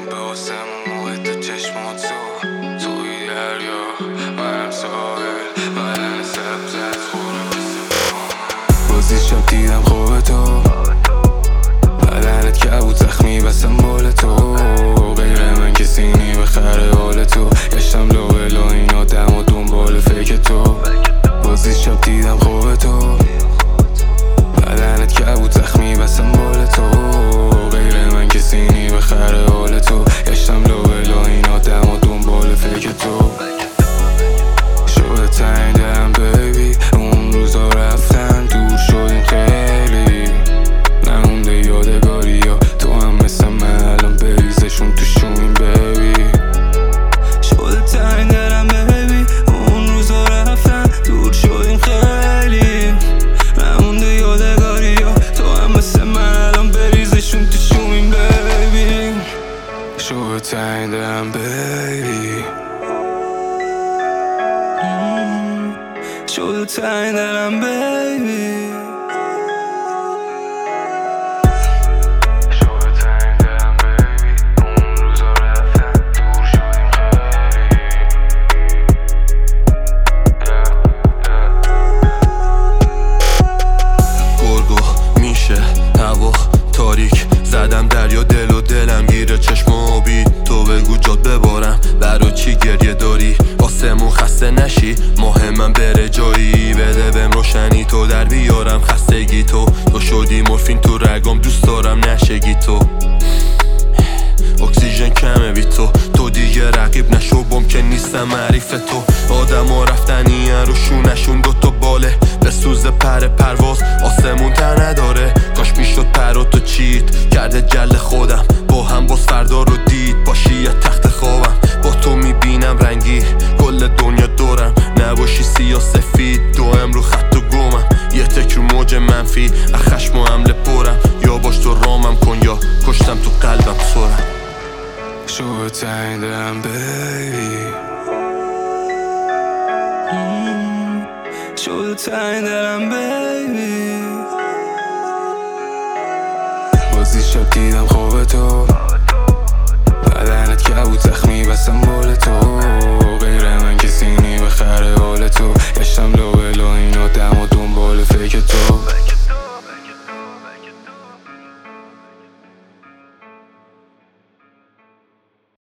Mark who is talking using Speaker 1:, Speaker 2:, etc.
Speaker 1: دیدم به آسمون محیط چشمات توی دریا منم ساحل بدن سبز از خونه بازی شب دیدم خواب تو بدنت کبود زخمی بسم بال تو غیر من کسی نی بخره حال تو گشتم لو این آدم و دنبال فکر تو بازی شب دیدم خواب تو بدنت کبود زخمی بسم بال تو غیر من کسی نی بخره حال تو گشتم لو این آدم و دنبال فکر تو شده تنگ دلم بیبی اون روزا رفتن دور شدیم خیلی نمونده یادگاری ها تو هم مثل من الان بریزشون تو شوین بیبی شده تنگ دلم بیبی اون روزا رفتن دور شدیم خیلی نمونده یادگاری ها تو هم مثل من الان بریزشون تو شوین بیبی شده تنگ دلم بیبی شده تنگ دلم بیبی تاریک زدم دریا دل و دلم گیره چشم آبی تو بگو جات ببارم برا چی گریه داری آسمون خسته نشی مهمم بره جایی بده بهم روشنی تو در بیارم خستگی تو شدی مورفین تو رگام دوست دارم نشگی تو اکسیژن کمه بی تو دیگه رقیب نشو ممکن نیستم معریف تو آدم ها رفتنی رو شونشون دوتا باله به سوز پرواز آسمون تر نداره کاش میشد پراتو چید کرده جل خودم با هم باز فردا رو دید باشی یه تخت خوابم با تو میبینم رنگی کل دنیا دورم نباشی سیاه سفید دوام رو خط و گمم یه تک رو موج منفی از خشم و حمله پرم یا باش تو رامم کن یا کشتم تو قلبم سرم شده تنگ دلم بیبی شده تنگ دلم بیبی